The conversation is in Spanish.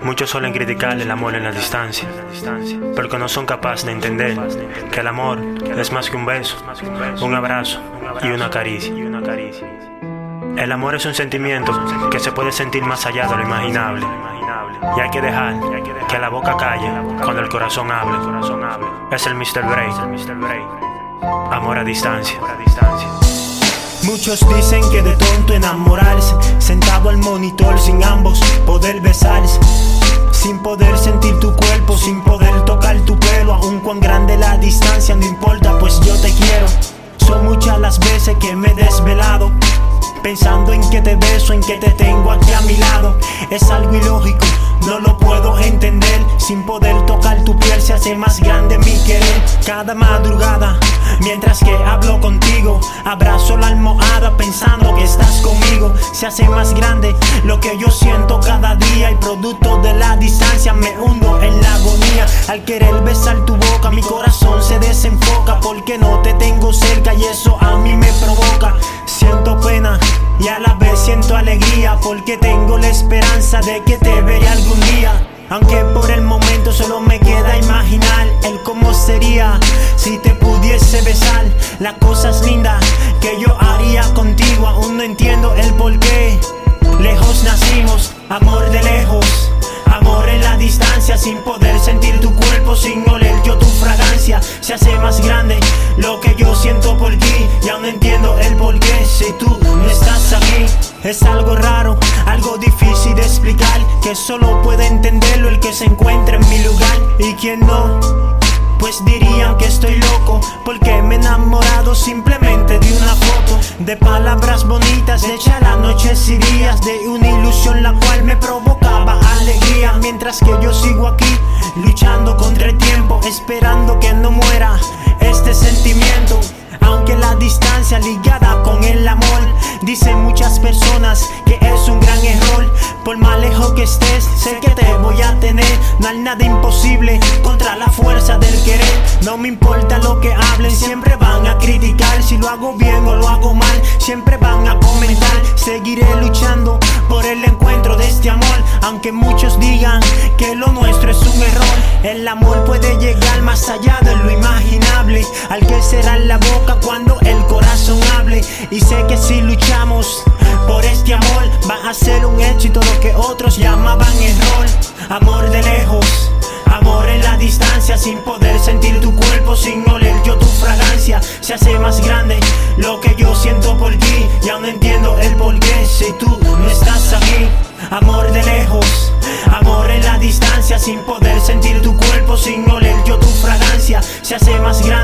Muchos suelen criticar el amor en la distancia, porque no son capaces de entender que el amor es más que un beso, un abrazo y una caricia. El amor es un sentimiento que se puede sentir más allá de lo imaginable, y hay que dejar que la boca calle cuando el corazón hable. Es el Mr. Break, amor a distancia. Muchos dicen que de tonto enamorarse, sentado al monitor sin ambos poder besarse, sin poder sentir tu cuerpo, sin poder tocar tu pelo. Aun cuán grande la distancia, no importa, pues yo te quiero. Son muchas las veces que me he desvelado, pensando en que te beso, en que te tengo aquí a mi lado. Es algo ilógico, no lo puedo entender. Sin poder tocar tu piel se hace más grande mi querer. Cada madrugada, mientras que hablo contigo, abrazo la almohada pensando que estás conmigo. Se hace más grande lo que yo siento cada día, y producto de la distancia me hundo en la agonía. Al querer besar tu boca mi corazón se desenfoca, porque no te tengo cerca y eso a mí me provoca. Siento pena y a la vez siento alegría, porque tengo la esperanza de que te veré algún día. Aunque por el momento solo me queda imaginar el cómo sería si te pudiese besar. Las cosas lindas que yo haría contigo, aún no entiendo el porqué. Lejos nacimos, amor de lejos, amor en la distancia, sin poder sentir tu cuerpo, sin oler yo tu fragancia. Se hace más grande lo que yo siento por ti, y aún no entiendo el porqué si tú no estás aquí. Es algo raro, algo difícil de explicar, que solo puede entenderlo el que se encuentra en mi lugar. Y quien no, pues dirían que estoy loco, porque me he enamorado simplemente de una foto, de palabras bonitas hechas las noches y días, de una ilusión la cual me provocaba alegría. Mientras que yo sigo aquí, luchando contra el tiempo, esperando que no muera este sentimiento. Aunque la distancia ligada con el amor, dicen muchas personas que es un gran error. Por más lejos que estés, sé que te voy a tener. No hay nada imposible contra la fuerza del querer. No me importa lo que hablen, siempre van a criticar. Si lo hago bien o lo hago mal, siempre van a comentar. Seguiré luchando por el encuentro de este amor, aunque muchos digan que lo nuestro es un error. El amor puede llegar más allá de lo imaginable, al que será la boca cuando el corazón hable. Y sé que si luchamos por este amor, va a ser un éxito lo que otros llamaban error. Amor de lejos, amor en la distancia, sin poder sentir tu cuerpo, sin oler yo tu fragancia. Se hace más grande lo que yo siento por ti, y aún no entiendo el porqué si tú no estás aquí. Amor de lejos, amor en la distancia, sin poder sentir tu cuerpo, sin oler yo tu fragancia. Se hace más grande